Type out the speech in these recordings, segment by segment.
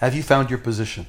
Have you found your position?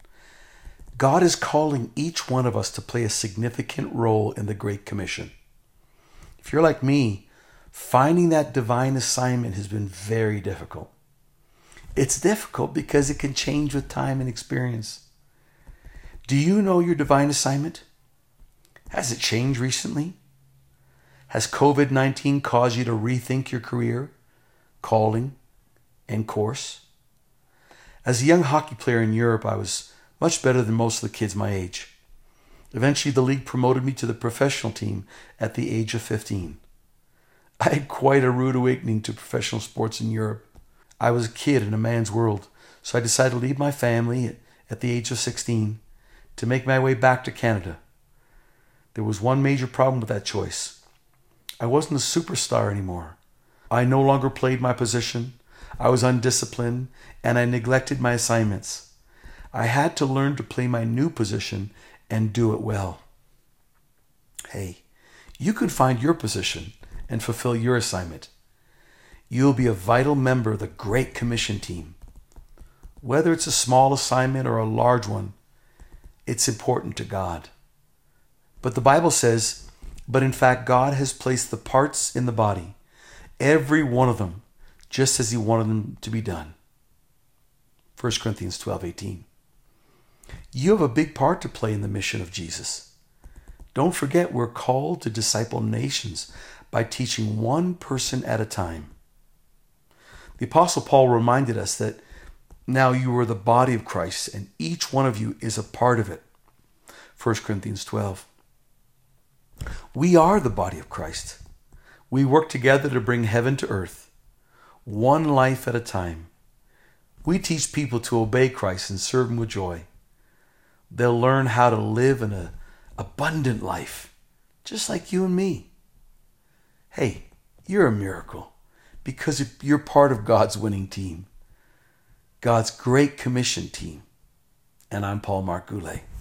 God is calling each one of us to play a significant role in the Great Commission. If you're like me, finding that divine assignment has been very difficult. It's difficult because it can change with time and experience. Do you know your divine assignment? Has it changed recently? Has COVID-19 caused you to rethink your career, calling, and course? As a young hockey player in Europe, I was much better than most of the kids my age. Eventually, the league promoted me to the professional team at the age of 15. I had quite a rude awakening to professional sports in Europe. I was a kid in a man's world, so I decided to leave my family at the age of 16 to make my way back to Canada. There was one major problem with that choice. I wasn't a superstar anymore. I no longer played my position. I was undisciplined, and I neglected my assignments. I had to learn to play my new position and do it well. Hey, you can find your position and fulfill your assignment. You'll be a vital member of the Great Commission team. Whether it's a small assignment or a large one, it's important to God. But the Bible says, but in fact, God has placed the parts in the body, every one of them, just as he wanted them to be done. 1 Corinthians 12:18. You have a big part to play in the mission of Jesus. Don't forget, we're called to disciple nations by teaching one person at a time. The Apostle Paul reminded us that now you are the body of Christ and each one of you is a part of it. 1 Corinthians 12. We are the body of Christ. We work together to bring heaven to earth, one life at a time. We teach people to obey Christ and serve him with joy. They'll learn how to live an abundant life, just like you and me. Hey, you're a miracle because you're part of God's winning team, God's Great Commission team. And I'm Paul Mark Goulet.